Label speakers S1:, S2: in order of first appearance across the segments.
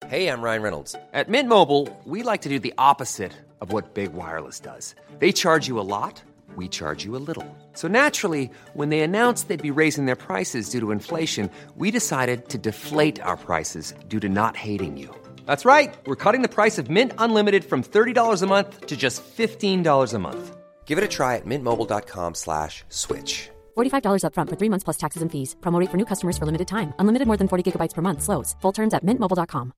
S1: Hey, I'm Ryan Reynolds. At Mint Mobile, we like to do the opposite of what Big Wireless does. They charge you a lot, we charge you a little. So naturally, when they announced they'd be raising their prices due to inflation, we decided to deflate our prices due to not hating you. That's right. We're cutting the price of Mint Unlimited from $30 a month to just $15 a month. Give it a try at mintmobile.com/switch.
S2: $45 up front for 3 months plus taxes and fees. Promo rate for new customers for limited time. Unlimited more than 40 gigabytes per month. Slows full terms at mintmobile.com.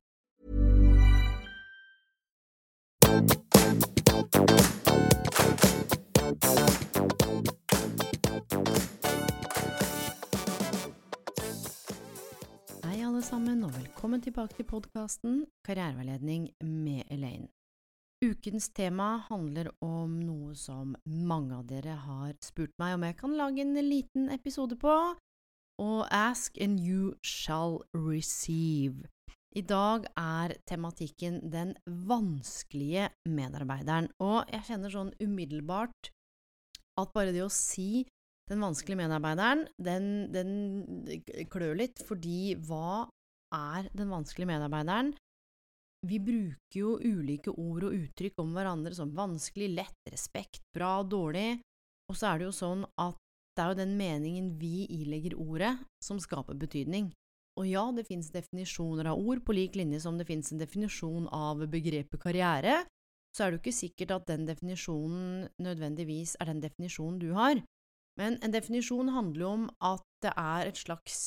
S3: Hei alle sammen, og velkommen tilbake til podcasten Karriereveiledning med Elaine. Ukens tema handler om noe som mange av dere har spurt meg om jeg kan lage en liten episode på, og Ask and you shall receive. I dag er tematikken den vanskelige medarbeideren, og jeg kjenner sånn umiddelbart at bare det å si den vanskelige medarbeideren, den klør litt, fordi hva er den vanskelige medarbeideren? Vi bruker jo ulike ord og uttrykk om hverandre som vanskelig, lett, respekt, bra, dårlig, og så er det jo sånn at det er jo den meningen vi ilegger ordet som skaper betydning. Og ja, det finnes definisjoner av ord på lik linje som det finnes en definisjon av begrepet karriere, så er det jo ikke sikkert at den definisjonen nødvendigvis er den definisjonen du har. Men en definisjon handler jo om at det er et slags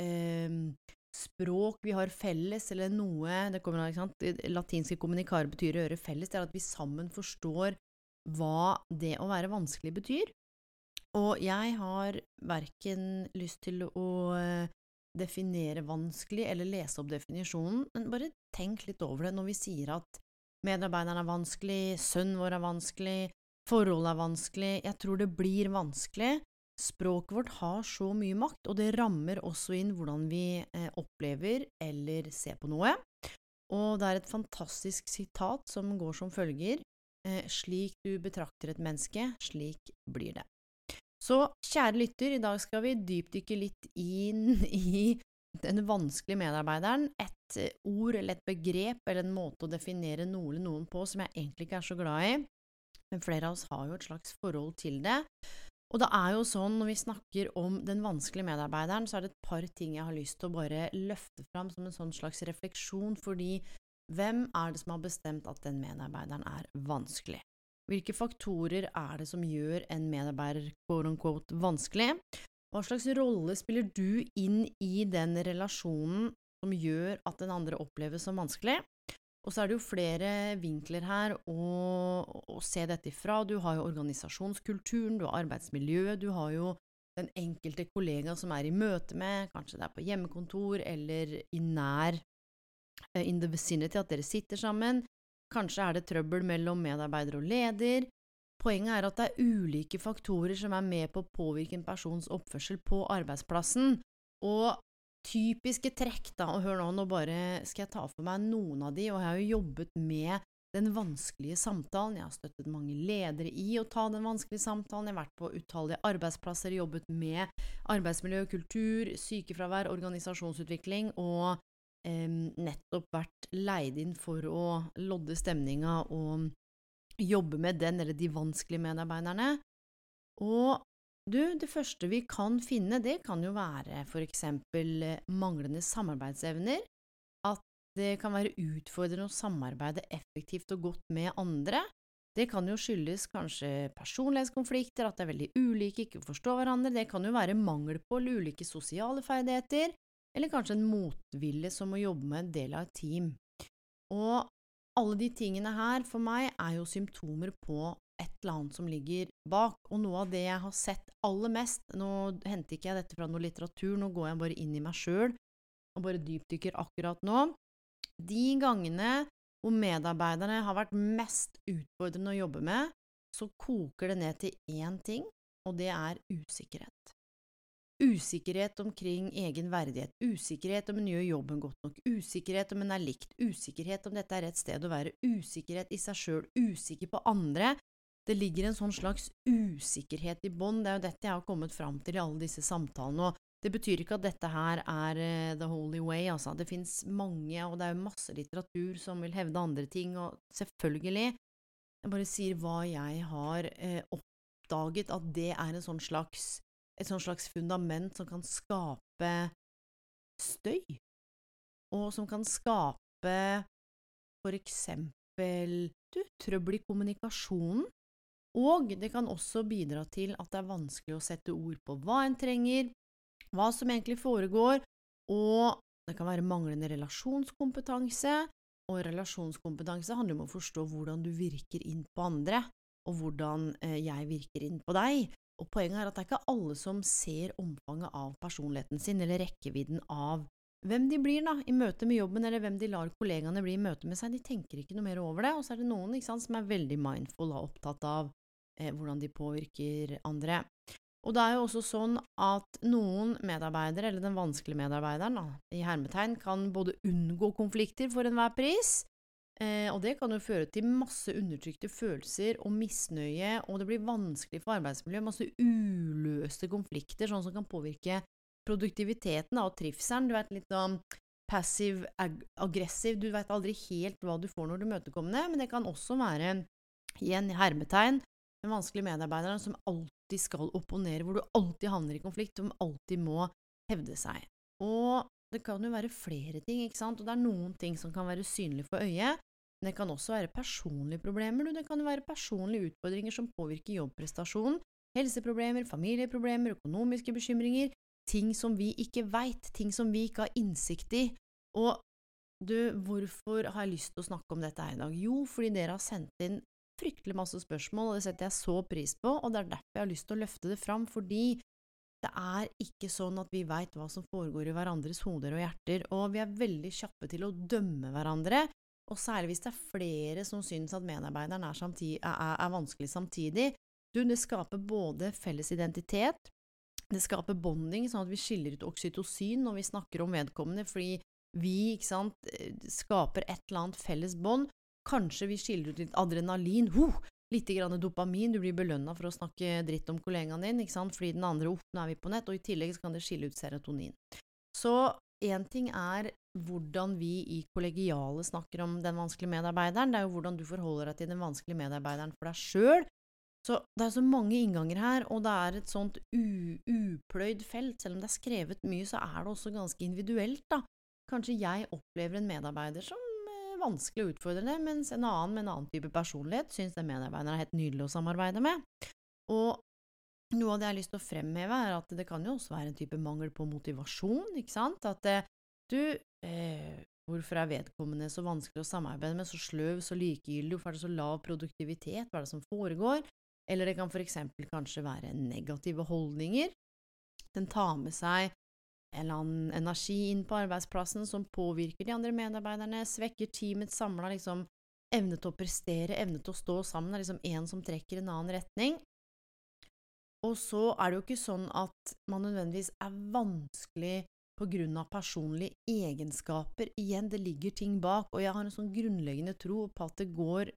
S3: språk vi har felles, eller noe, det kommer av, ikke sant? Latinske kommunikare betyr å gjøre felles, det er at vi sammen forstår hva det å være vanskelig betyr. Og jeg har hverken lyst til å definere vanskelig eller lese opp definisjonen, men bare tenk litt over det når vi sier at medarbeideren er vanskelig, sønnen vår er vanskelig, forholdet er vanskelig. Jeg tror det blir vanskelig. Språket vårt har så mye makt, og det rammer også inn hvordan vi opplever eller ser på noe. Og det er et fantastisk sitat som går som følger: slik du betrakter et menneske, slik blir det. Så kjære lytter, i dag skal vi dypdykke litt inn i den vanskelige medarbeideren, et ord eller et begrep eller en måte å definere noe eller noen på som jeg egentlig ikke er så glad i, men flere av oss har jo et slags forhold til det. Og det er jo sånn, når vi snakker om den vanskelige medarbeideren, så er det et par ting jeg har lyst til å bare løfte fram som en sånn slags refleksjon, fordi hvem er det som har bestemt at den medarbeideren er vanskelig? Hvilke faktorer er det som gjør en medarbeider quote-unquote vanskelig? Hva slags rolle spiller du inn i den relasjonen som gjør at den andre oppleves som vanskelig? Og så er det jo flere vinkler her å se dette ifra. Du har jo organisasjonskulturen, du har arbeidsmiljøet, du har jo den enkelte kollega som er i møte med, kanskje det er på hjemmekontor eller i nær in the vicinity at dere sitter sammen. Kanskje er det trøbbel mellom medarbeider og leder. Poenget er at det er ulike faktorer som er med på å påvirke en persons oppførsel på arbeidsplassen, og typiske trekk da, og hør nå bare skal jeg ta for meg noen av de, og jeg har jo jobbet med den vanskelige samtalen, jeg har støttet mange ledere i å ta den vanskelige samtalen, jeg har vært på utallige arbeidsplasser, jobbet med arbeidsmiljø, kultur, sykefravær, organisasjonsutvikling, og nettopp vært leid inn for å lodde stemninga og jobbe med den eller de vanskelige medarbeiderne. Og det første vi kan finne, det kan jo være for eksempel manglende samarbeidsevner, at det kan være utfordrende å samarbeide effektivt og godt med andre. Det kan jo skyldes kanskje personlighetskonflikter, at det er veldig ulike, ikke forstår hverandre. Det kan jo være mangel på ulike sosiale ferdigheter, eller kanskje en motvilje som å jobbe med en del av et team. Og alle de tingene her for meg er jo symptomer på et eller annet som ligger bak, og noe av det jeg har sett aller mest, nå henter ikke jeg dette fra noe litteratur, nå går jeg bare inn i meg selv, og bare dypdykker akkurat nå. De gangene hvor medarbeiderne har vært mest utfordrende å jobbe med, så koker det ned til én ting, og det er usikkerhet. Usikkerhet omkring egen verdighet, usikkerhet om en gjør jobben godt nok, usikkerhet om en er likt, usikkerhet om dette er rett sted å være, usikkerhet i seg selv, usikker på andre. Det ligger en sånn slags usikkerhet i bånd, det er jo dette jeg har kommet fram til i alle disse samtalene, og Det betyr ikke at dette her the holy way, altså. Det finnes mange, og det jo masse litteratur som vil hevde andre ting, og selvfølgelig, jeg bare sier hva jeg har oppdaget, at det et sånn slags fundament som kan skape støy, og som kan skape for eksempel trøbbel i kommunikasjonen, og det kan også bidra til at det vanskelig å sette ord på hva en trenger, hva som egentlig foregår, og det kan være manglende relasjonskompetanse, og relasjonskompetanse handler om å forstå hvordan du virker inn på andre, og hvordan jeg virker inn på deg. Og poenget at det ikke alle som ser omfanget av personligheten sin, eller rekkevidden av hvem de blir da, i møte med jobben, eller hvem de lar kollegaene bli i møte med seg. De tenker ikke noe mer over det, og så det noen ikke sant, som veldig mindful og opptatt av hvordan de påvirker andre. Og det jo også sånn at noen medarbeidere, eller den vanskelige medarbeideren, da, i hermetegn, kan både unngå konflikter for enhver pris, og det kan jo føre til masse undertrykte følelser og misnøye, og det blir vanskelig for arbeidsmiljøet, masse uløste konflikter, sånn som kan påvirke produktiviteten og trivselen. Du vet litt om passiv-aggressiv, du vet aldri helt hva du får når du møter kommende, men det kan også være i en hermetegn, den vanskelige medarbeideren som alltid skal opponere, hvor du alltid havner i konflikt, som alltid må hevde seg. Og det kan jo være flere ting, ikke sant? Og det noen ting som kan være synlige for øyet, men det kan også være personlige problemer, det kan jo være personlige utfordringer som påvirker jobbprestasjonen, helseproblemer, familieproblemer, økonomiske bekymringer, ting som vi ikke vet, ting som vi ikke har innsikt i. Og hvorfor har jeg lyst til å snakke om dette her i dag? Jo, fordi dere har sendt inn fryktelig masse spørsmål, og det setter jeg så pris på, og det derfor jeg har lyst til å løfte det fram, fordi det ikke sånn at vi vet hva som foregår i hverandres hoder og hjerter, og vi veldig kjappe til å dømme hverandre, og særlig hvis det flere som synes at medarbeideren vanskelig samtidig. Det skaper både felles identitet, det skaper bonding, sånn at vi skiller ut oksytocin når vi snakker om vedkommende, fordi vi, ikke sant, skaper et eller annet felles bånd. Kanskje vi skiller ut litt adrenalin, litt grann dopamin, du blir belønnet for å snakke dritt om kollegaen din, ikke sant, fordi den andre, nå vi på nett, og i tillegg kan det skille ut serotonin. Så en ting hvordan vi i kollegiale snakker om den vanskelige medarbeideren, det jo hvordan du forholder deg til den vanskelige medarbeideren for deg selv. Så det så mange innganger her, og det et sånt upløyd felt, selv om det skrevet mye, så det også ganske individuelt da. Kanskje jeg opplever en medarbeider som vanskelig og utfordrende, mens en annen med en annen type personlighet synes den medarbeideren helt nydelig å samarbeide med. Og noe av det jeg har lyst til å fremheve at det kan jo også være en type mangel på motivasjon, ikke sant? At hvorfor vedkommende så vanskelig å samarbeide med, så sløv, så likegyldig, hvorfor det så lav produktivitet, hva det som foregår? Eller det kan for eksempel kanskje være negative holdninger. Den tar med seg en eller annen energi inn på arbeidsplassen som påvirker de andre medarbeiderne, svekker teamets samlet evne til å prestere, evne til å stå sammen, en som trekker en annen retning. Og så det jo ikke sånn at man nødvendigvis vanskelig på grunn av personlige egenskaper. Igjen, det ligger ting bak, og jeg har en sånn grunnleggende tro på at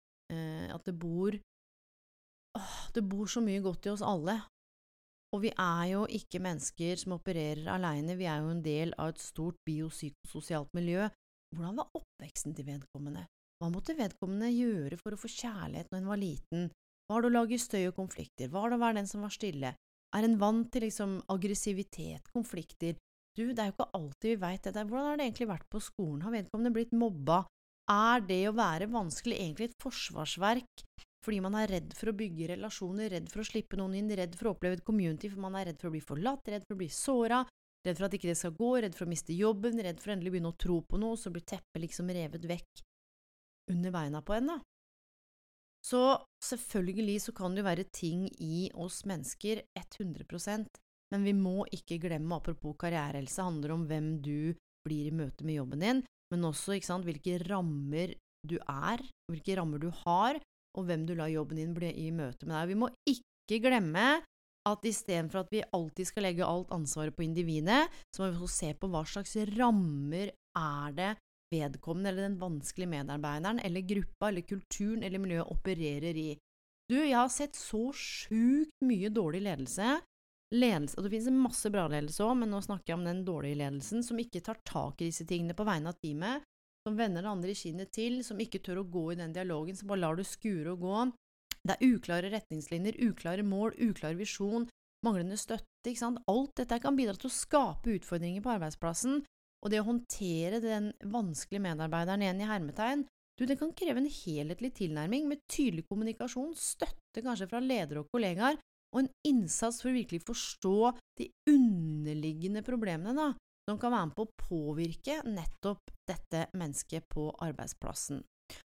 S3: det bor så mye godt i oss alle. Og vi jo ikke mennesker som opererer alene, vi jo en del av et stort biopsykososialt miljø. Hvordan var oppveksten til vedkommende? Hva måtte vedkommende gjøre for å få kjærlighet når en var liten? Var det å lage støy og konflikter? Var det å være den som var stille? En vant til aggressivitet, konflikter? Det jo ikke alltid vi vet dette. Hvordan har det egentlig vært på skolen? Har vedkommende blitt mobba? Det å være vanskelig egentlig et forsvarsverk? Fordi man redd for å bygge relasjoner, redd for å slippe noen inn, redd for å oppleve et community, for man redd for å bli forlatt, redd for å bli såret, redd for at ikke det skal gå, redd for å miste jobben, redd for å endelig begynne å tro på noe, så blir teppet revet vekk under beina på en da. Så selvfølgelig så kan det jo være ting i oss mennesker 100%, men vi må ikke glemme, apropos karrierehelse, handler om hvem du blir i møte med jobben din, men også, ikke sant, hvilke rammer du hvilke rammer du har, og hvem du lar jobben din bli i møte med deg. Vi må ikke glemme at i stedet for at vi alltid skal legge alt ansvaret på individet, så må vi også se på hva slags rammer det vedkommende eller den vanskelige medarbeideren, eller gruppa, eller kulturen, eller miljøet opererer i. Jeg har sett så sjukt mye dårlig ledelse ledelse, og det finnes en masse bra ledelse også, men nå snakker jeg om den dårlige ledelsen, som ikke tar tak i disse tingene på vegne av teamet, som vender det andre i kinnet til, som ikke tør å gå i den dialogen, som bare lar det skure og gå. Det uklare retningslinjer, uklare mål, uklar visjon, manglende støtte, ikke sant? Alt dette kan bidra til å skape utfordringer på arbeidsplassen, og det å håndtere den vanskelige medarbeideren igjen i hermetegn, det kan kreve en helhetlig tilnærming med tydelig kommunikasjon, støtte kanskje fra ledere og kollegaer, og en innsats for å virkelig forstå de underliggende problemene da, som kan være med på å påvirke nettopp dette mennesket på arbeidsplassen.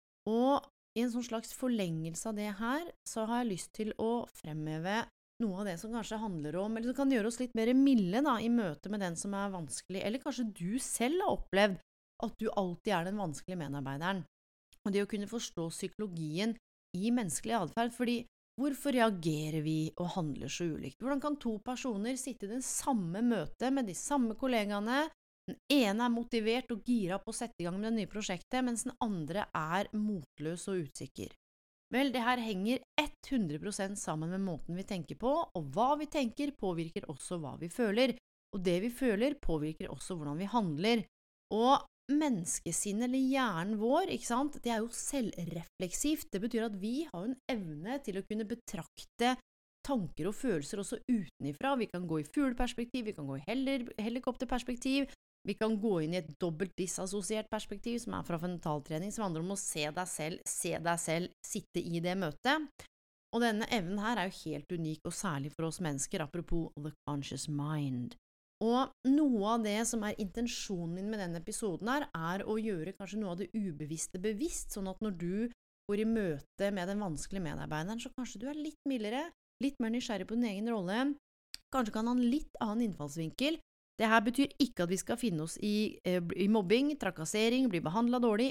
S3: Og i en sånn slags forlengelse av det her, så har jeg lyst til å fremheve noe av det som kanskje handler om, eller som kan gjøre oss litt mer milde da, i møte med den som vanskelig, eller kanskje du selv har opplevd at du alltid den vanskelige medarbeideren. Og det å kunne forstå psykologien i menneskelig atferd, fordi hvorfor reagerer vi og handler så ulikt? Hvordan kan to personer sitte i det samme møtet med de samme kollegaene? Den ene motivert og gira på å sette i gang med det nye prosjektet, mens den andre motløs og usikker. Vel, det her henger 100% sammen med måten vi tenker på, og hva vi tenker påvirker også hva vi føler, og det vi føler påvirker også hvordan vi handler. Og menneskesinnet eller hjernen vår, ikke sant? Det jo selvrefleksivt. Det betyr at vi har en evne til å kunne betrakte tanker og følelser også utenifra. Vi kan gå i fugleperspektiv, vi kan gå i helikopterperspektiv, vi kan gå inn i et dobbelt disassosiert perspektiv, som fra frontaltrening, som handler om å se deg selv, sitte i det møtet. Og denne evnen her jo helt unik, og særlig for oss mennesker, apropos the conscious mind. Og noe av det som intensjonen min med denne episoden her, å gjøre kanskje noe av det ubevisste bevisst, sånn at når du går i møte med den vanskelige medarbeideren, så kanskje du litt mildere, litt mer nysgjerrig på din egen rolle, kanskje kan ha en litt annen innfallsvinkel. Det her betyr ikke at vi skal finne oss i mobbing, trakassering, bli behandlet dårlig.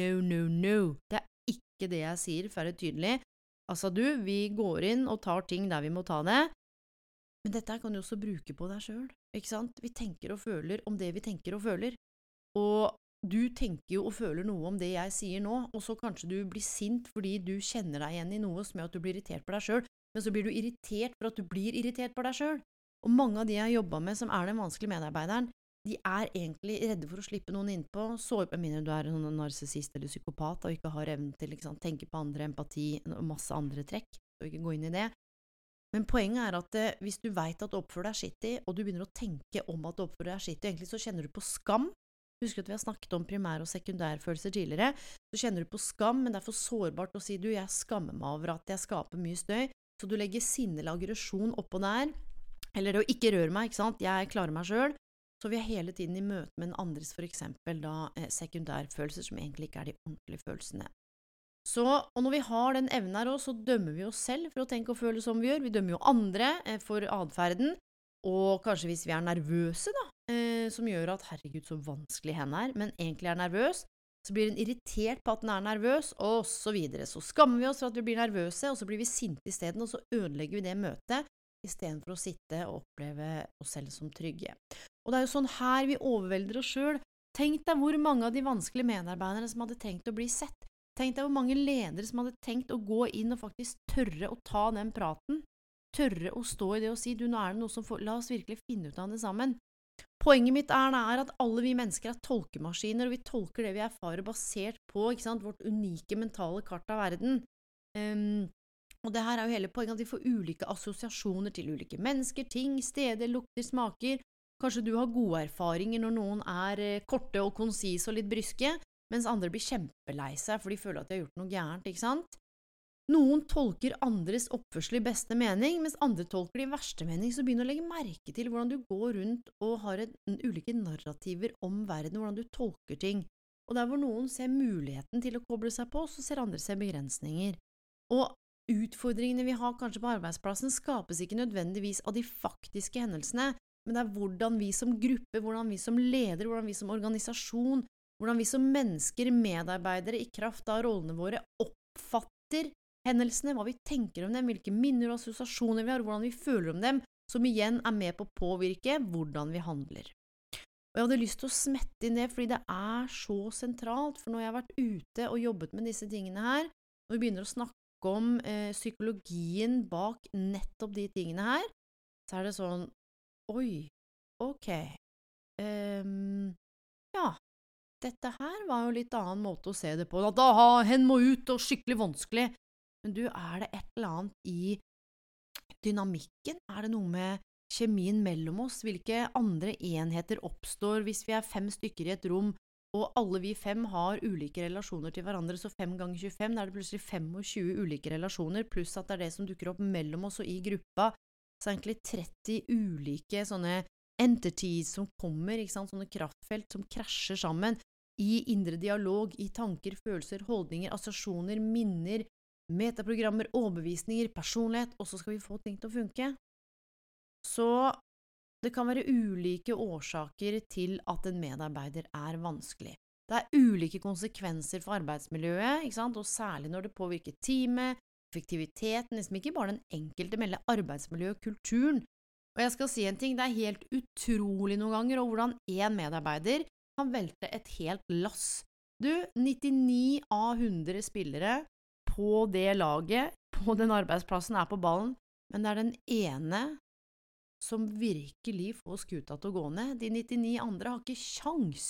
S3: No. Det ikke det jeg sier, for å være tydelig. Altså vi går inn og tar ting der vi må ta det, men dette kan du også bruke på deg selv, ikke sant? Vi tenker og føler om det vi tenker og føler, og du tenker jo og føler noe om det jeg sier nå, og så kanskje du blir sint fordi du kjenner deg igjen i noe som gjør at du blir irritert på deg selv, men så blir du irritert for at du blir irritert på deg selv. Og mange av de jeg har jobbet med som den vanskelige medarbeideren, de egentlig redde for å slippe noen innpå, med mindre du en narsissist eller psykopat og ikke har evnen til å tenke på andre, empati og masse andre trekk, og ikke gå inn i det. Men poenget at hvis du vet at du oppfører deg skittig, og du begynner å tenke om at du oppfører deg skittig, egentlig så kjenner du på skam. Husker at vi har snakket om primær- og sekundærfølelser tidligere, så kjenner du på skam, men det for sårbart å si jeg skammer meg over at jeg skaper mye støy, så du legger sinne eller aggresjon oppå der, eller å ikke røre meg, ikke sant? Jeg klarer meg selv, så vi hele tiden i møte med den andres for eksempel da sekundærfølelser som egentlig ikke de ordentlige følelsene. Så, og når vi har den evnen her også, så dømmer vi oss selv for å tenke og føle som vi gjør. Vi dømmer jo andre for adferden, og kanskje hvis vi nervøse da, som gjør at herregud så vanskelig henne men egentlig nervøs, så blir den irritert på at den nervøs, og så videre. Så skammer vi oss for at vi blir nervøse, og så blir vi sinte i stedet, og så ødelegger vi det møtet, i stedet for å sitte og oppleve oss selv som trygge. Og det jo sånn her vi overvelder oss selv. Tenk deg hvor mange av de vanskelige medarbeiderne som hadde tenkt å bli sett. Tenk deg hvor mange ledere som hadde tenkt å gå inn og faktisk tørre å ta den praten. Tørre å stå i det og si, nå det noe som la oss virkelig finne ut av det sammen. Poenget mitt at alle vi mennesker tolkemaskiner, og vi tolker det vi erfarer basert på, ikke sant, vårt unike mentale kart av verden. Og det her jo hele poenget, at vi får ulike assosiasjoner til ulike mennesker, ting, steder, lukter, smaker. Kanskje du har gode erfaringer når noen korte og konsise og litt bryske, mens andre blir kjempelei seg, for de føler at de har gjort noe gærent, ikke sant? Noen tolker andres oppførsel i beste mening, mens andre tolker det i verste mening, så begynner å legge merke til hvordan du går rundt og har ulike narrativer om verden, hvordan du tolker ting. Og der hvor noen ser muligheten til å koble seg på, så ser andre seg begrensninger. Og utfordringene vi har kanskje på arbeidsplassen skapes ikke nødvendigvis av de faktiske hendelsene, men det hvordan vi som gruppe, hvordan vi som leder, hvordan vi som organisasjon, hvordan vi som mennesker, medarbeidere i kraft av rollene våre oppfatter hendelsene, hva vi tenker om dem, hvilke minner og assosiasjoner vi har, hvordan vi føler om dem, som igjen med på å påvirke hvordan vi handler. Og jeg hadde lyst til å smette inn det, fordi det så sentralt, for når jeg har vært ute og jobbet med disse tingene her, når vi begynner å snakke om psykologien bak nettopp de tingene her, så det sånn, oi, ok, ja, dette her var jo litt annen måte å se det på, at hen må ut og skikkelig vanskelig, men du, det et eller annet i dynamikken? Det noe med kjemien mellom oss? Hvilke andre enheter oppstår hvis vi 5 stykker i et rom, og alle vi 5 har ulike relasjoner til hverandre, så 5 ganger 25, det plutselig 25 ulike relasjoner, pluss at det som dukker opp mellom oss og i gruppa, så egentlig 30 ulike sånne entities som kommer, ikke sant? Sånne kraftfelt som krasjer sammen i indre dialog, i tanker, følelser, holdninger, assosiasjoner, minner, metaprogrammer, overbevisninger, personlighet, og så skal vi få ting til å funke. Så det kan være ulike årsaker til at en medarbeider vanskelig. Det ulike konsekvenser for arbeidsmiljøet, ikke sant? Og særlig når det påvirker teamet, effektiviteten, liksom ikke bare den enkelte, men arbeidsmiljøet, kulturen. Og jeg skal si en ting, det helt utrolig noen ganger, og hvordan en medarbeider kan velte et helt lass. Du, 99 av 100 spillere på det laget, på den arbeidsplassen på ballen, men det den ene som virkelig får skuta til å gå ned. De 99 andre har ikke sjans.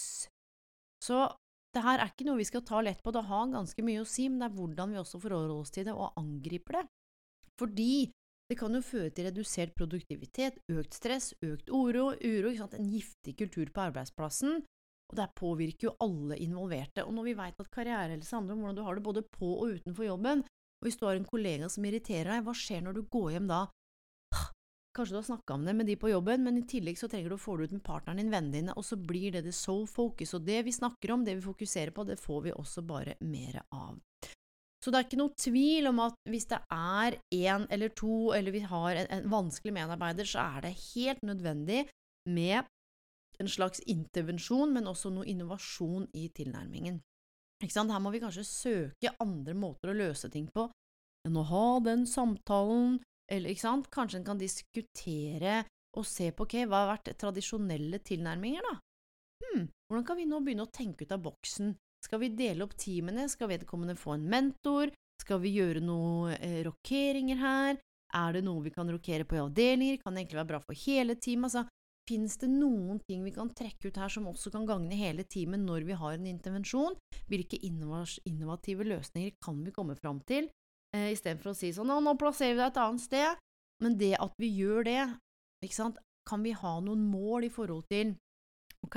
S3: Så det her ikke noe vi skal ta lett på, det har ganske mye å si, men det hvordan vi også forholder oss til det og angriper det. Fordi det kan jo føre til redusert produktivitet, økt stress, økt uro, ikke sant? En giftig kultur på arbeidsplassen, og det påvirker jo alle involverte. Og når vi vet at karrierehelse handler om hvordan du har det både på og utenfor jobben, og hvis du har en kollega som irriterer deg, hva skjer når du går hjem da? Kanskje du har snakket om det med de på jobben, men i tillegg så trenger du å få det ut med partneren din, vennene dine, og så blir det sole focus, og det vi snakker om, det vi fokuserer på, det får vi også bare mer av. Så det ikke noe tvil om at hvis det en eller to, eller vi har en vanskelig medarbeider, så det helt nødvendig med en slags intervensjon, men også noe innovasjon i tilnærmingen. Ikke sant? Her må vi kanskje søke andre måter å løse ting på, enn å ha den samtalen, eller ikke sant? Kanskje en kan diskutere og se på, ok, hva har vært tradisjonelle tilnærminger da? Hvordan kan vi nå begynne å tenke ut av boksen? Skal vi dele opp teamene? Skal vedkommende få en mentor? Skal vi gjøre noen rokeringer her? Det noe vi kan rokere på i avdelinger? Kan det egentlig være bra for hele teamet? Altså, finnes det noen ting vi kan trekke ut her som også kan gagne hele teamet når vi har en intervensjon? Hvilke innovative løsninger kan vi komme fram til? I stedet for å si sånn, nå plasserer vi deg et annet sted. Men det at vi gjør det, ikke sant? Kan vi ha noen mål i forhold til, ok,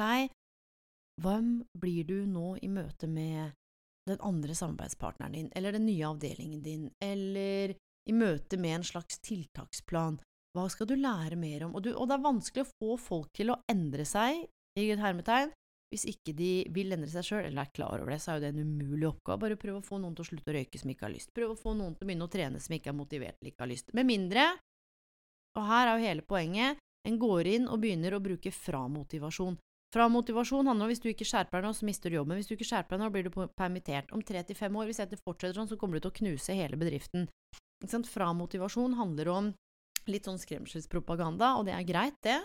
S3: hvem blir du nå i møte med den andre samarbeidspartneren din, eller den nye avdelingen din, eller i møte med en slags tiltaksplan? Hva skal du lære mer om? Og det vanskelig å få folk til å endre seg, i et hermetegn, hvis ikke de vil endre seg selv, eller klar over det, så jo det en umulig oppgave. Bare prøv å få noen til å slutte å røyke som ikke har lyst. Prøv å få noen til å begynne å trene som ikke er motivert eller ikke har lyst. Med mindre, og her jo hele poenget, en går inn og begynner å bruke framotivasjon. Framotivasjon handler om hvis du ikke skjerper deg nå, så mister du jobben. Hvis du ikke skjerper deg nå, blir du permittert. Om 3-5 år, hvis dette fortsetter sånn, så kommer du til å knuse hele bedriften. Ikke sant? Framotivasjon handler om litt sånn skremselspropaganda, og det greit det.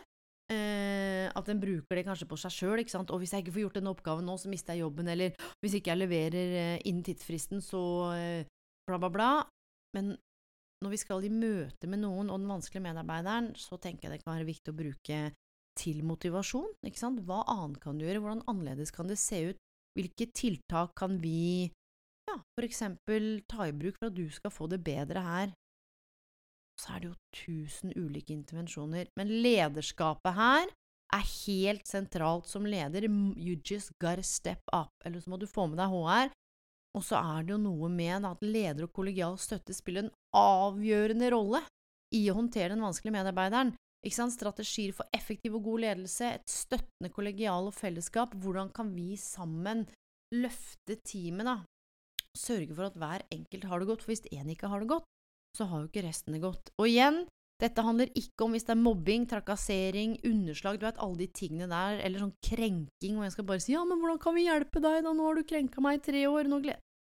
S3: At en bruker det kanskje på seg selv, ikke sant? Og hvis jeg ikke får gjort denne oppgaven nå, så mister jeg jobben, eller hvis ikke jeg leverer innen tidsfristen, så bla bla bla. Men når vi skal i møte med noen og den vanskelige medarbeideren, så tenker jeg det kan være viktig å bruke til motivasjon, ikke sant? Hva annet kan du gjøre? Hvordan annerledes kan det se ut? Hvilke tiltak kan vi, for eksempel ta i bruk for at du skal få det bedre her? Så det jo 1000 ulike intervensjoner, men lederskapet her helt sentralt som leder. You just gotta step up, eller så må du få med deg HR, og så det jo noe med at leder og kollegial støtte spiller en avgjørende rolle i å håndtere den vanskelige medarbeideren. Ikke sant? Strategier for effektiv og god ledelse, et støttende kollegial og fellesskap. Hvordan kan vi sammen løfte teamet da? Sørge for at hver enkelt har det godt, for hvis en ikke har det godt, så har jo ikke resten det godt. Og igjen, dette handler ikke om hvis det mobbing, trakassering, underslag, du vet alle de tingene der, eller sånn krenking, og jeg skal bare si, men hvordan kan vi hjelpe deg da, nå har du krenket meg i 3 år, nå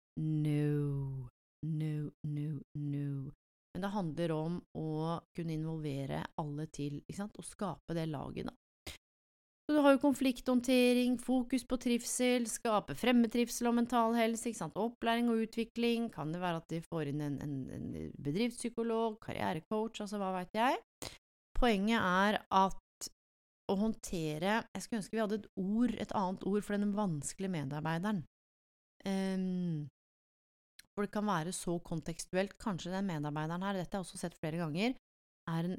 S3: No. Men det handler om å kunne involvere alle til, ikke sant, og skape det laget da. Så du har jo konflikthåndtering, fokus på trivsel, skape fremmetrivsel og mental helse, ikke sant? Opplæring og utvikling, kan det være at de får inn en bedriftspsykolog, karrierecoach, altså hva vet jeg. poenget at å håndtere, jeg skulle ønske vi hadde et annet ord for den vanskelige medarbeideren. For det kan være så kontekstuelt, kanskje den medarbeideren her, dette har jeg også sett flere ganger, en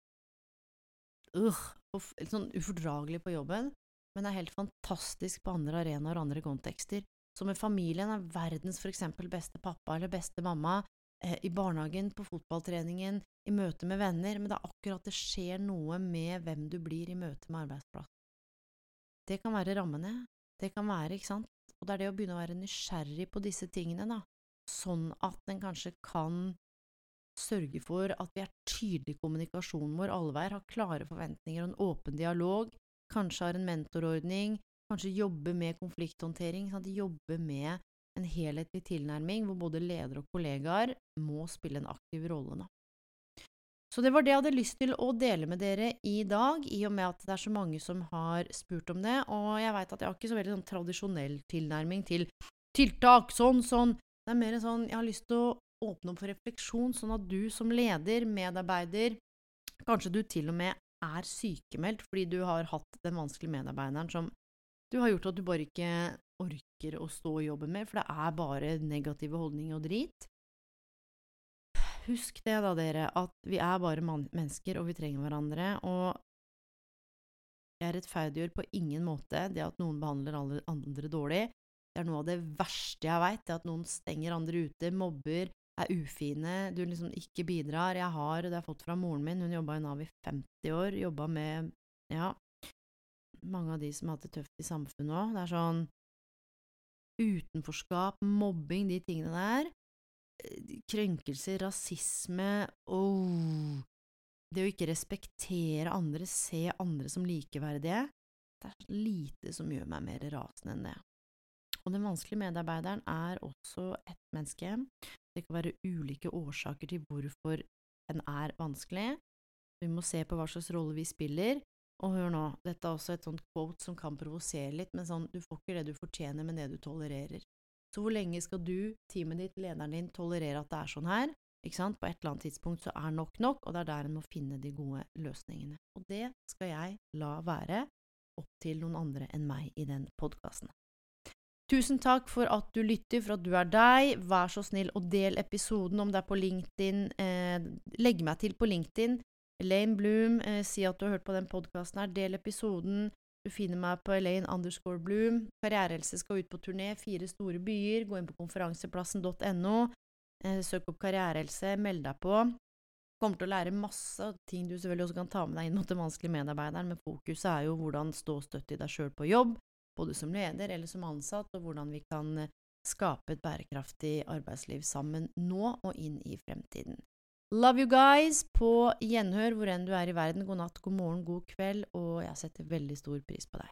S3: sånn ufordragelig på jobben, men er helt fantastisk på andre arenaer og andre kontekster. Så med familien verdens for eksempel beste pappa eller beste mamma, i barnehagen, på fotballtreningen, i møte med venner, men det akkurat det skjer noe med hvem du blir i møte med arbeidsplass. Det kan være rammene, det kan være, ikke sant? Og det det å begynne å være nysgjerrig på disse tingene da, sånn at den kanskje kan sørge for at vi tydelig i kommunikasjonen vår, alle veier, har klare forventninger og en åpen dialog, kanskje har en mentorordning, kanskje jobbe med konflikthåndtering, sånn at de jobber med en helhetlig tilnærming, hvor både leder og kollegaer må spille en aktiv rolle nå. Så det var det jeg hadde lyst til å dele med dere i dag, i og med at det så mange som har spurt om det, og jeg vet at jeg har ikke så veldig sånn tradisjonell tilnærming til tiltak, sånn. Det mer sånn, jeg har lyst til å åpne opp for refleksjon, sånn at du som leder, medarbeider, kanskje du til og med sykemeldt, fordi du har hatt den vanskelige medarbeideren som du har gjort at du bare ikke orker å stå i jobben med, for det bare negative holdninger og drit. Husk det da dere, at vi bare mennesker, og vi trenger hverandre, og jeg rettferdiggjør på ingen måte det at noen behandler alle andre dårlig. Det noe av det verste jeg vet, det at noen stenger andre ute, mobber, ufine, du liksom ikke bidrar. Det har jeg fått fra moren min, hun jobbet i Nav i 50 år, jobbet med, mange av de som har hatt det tøft i samfunnet også. Det sånn utenforskap, mobbing, de tingene der, krenkelse, rasisme, det å ikke respektere andre, se andre som likeverdige, det lite som gjør meg mer rasende enn det. Og den vanskelige medarbeideren også et menneske. Det kan være ulike årsaker til hvorfor den vanskelig. Vi må se på hva slags rolle vi spiller. Og hør nå, dette også et sånt quote som kan provosere litt, men sånn, du får ikke det du fortjener, men det du tolererer. Så hvor lenge skal du, teamet ditt, lederen din, tolerere at det sånn her? Ikke sant? På et eller annet tidspunkt så nok, og det der en må finne de gode løsningene. Og det skal jeg la være opp til noen andre enn meg i den podcasten. Tusen takk for at du lytter, for at du deg. Vær så snill og del episoden om det på LinkedIn. Legg meg til på LinkedIn. Elaine Bloom, si at du har hørt på den podcasten her. Del episoden. Du finner meg på Elaine_Bloom. Karrierehelse skal ut på turné, 4 store byer. Gå inn på konferanseplassen.no. Søk opp karrierehelse, meld deg på. Kommer til å lære masse ting du selvfølgelig også kan ta med deg inn mot den vanskelige medarbeideren, men fokuset jo hvordan stå støtt i deg selv på jobb, både som leder eller som ansatt, og hvordan vi kan skape et bærekraftig arbeidsliv sammen nå og inn i fremtiden. Love you guys, på gjenhør hvor enn du i verden. God natt, god morgen, god kveld, og jeg setter veldig stor pris på deg.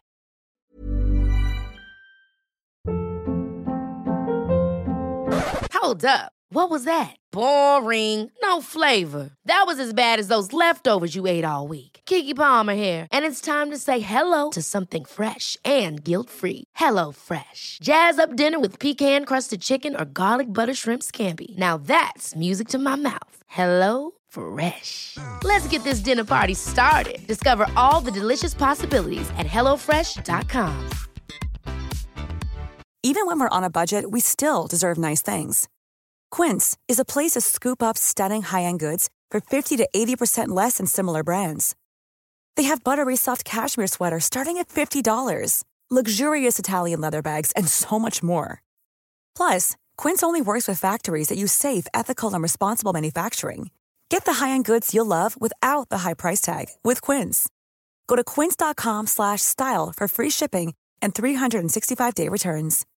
S4: Hold up. What was that? Boring. No flavor. That was as bad as those leftovers you ate all week. Keke Palmer here, and it's time to say hello to something fresh and guilt-free. Hello Fresh. Jazz up dinner with pecan-crusted chicken or garlic butter shrimp scampi. Now that's music to my mouth. Hello Fresh. Let's get this dinner party started. Discover all the delicious possibilities at HelloFresh.com.
S5: Even when we're on a budget, we still deserve nice things. Quince is a place to scoop up stunning high-end goods for 50 to 80% less than similar brands. They have buttery soft cashmere sweaters starting at $50, luxurious Italian leather bags, and so much more. Plus, Quince only works with factories that use safe, ethical, and responsible manufacturing. Get the high-end goods you'll love without the high price tag with Quince. Go to quince.com/style for free shipping and 365-day returns.